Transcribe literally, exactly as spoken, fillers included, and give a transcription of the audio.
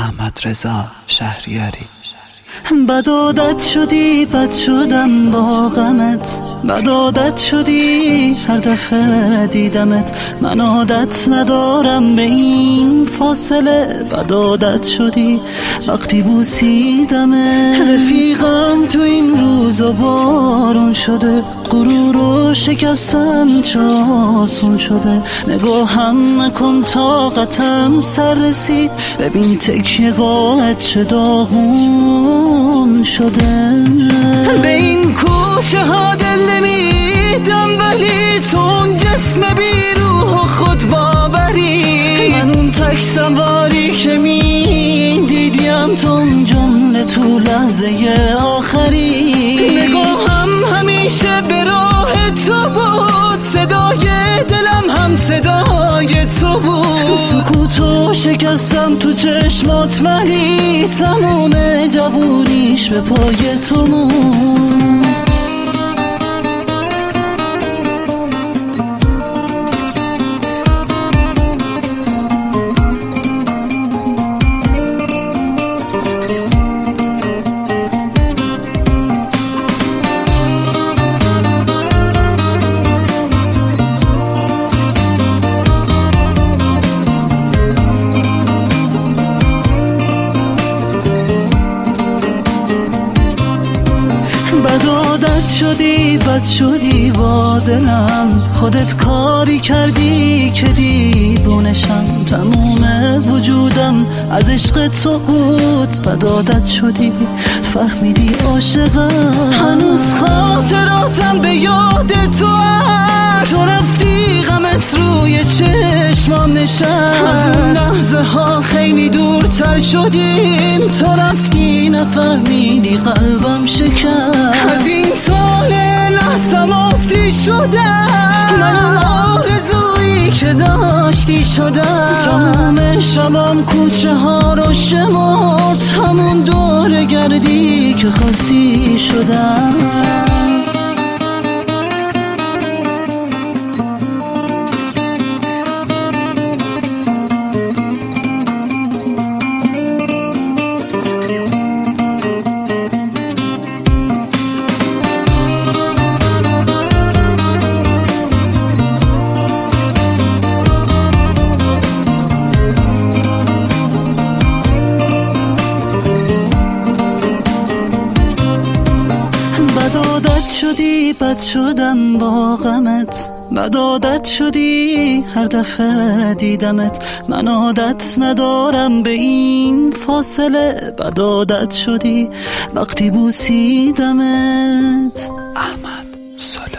احمد رضا شهریاری. بد عادت شدی، بد شدم با غمت، بد عادت شدی هر دفعه دیدمت. من عادت ندارم به این فاصله، بد عادت شدی وقتی بوسیدمت. رفیقم تو این روزا بارون شده، غرور و شکستن چه آسون شده. نگاهم نکن طاقتم سر رسید، ببین تکیه گاهت چه داغون شده. به این کوچه ها دل نمیدم، ولی تو اون جسم بی روح و خود باوری. من اون تک سواری که می دیدیم تو اون جمله تو لحظه آخری. نگاهم همیشه به راه تو بود، صدای دلم هم صدای تو بود. سکوتو شکستم تو چشمات، ولی تموم جوونیش به پای تو مون. بد عادت شدی، بد شدی با دلم، خودت کاری کردی که دیوونشم. تموم وجودم از عشق تو بود، بد عادت شدی فهمیدی عاشقم. هنوز خاطراتم به یاد تو هست، تو رفتی غمت روی چشمام نشست. از اون لحظه ها خیلی دورتر شدیم، تو رفتی نفهمیدی قلبم شکست. از این طول لحظم آسی شدم، من اون آرزویی که داشتی شدم. تمام شبم کوچه ها رو شمرد، همون دور گردی که خواستی شدم. بد عادت شدی، بد شدم با غمت، بد عادت شدی هر دفعه دیدمت. من عادت ندارم به این فاصله، بد عادت شدی وقتی بوسیدمت. احمد سلو.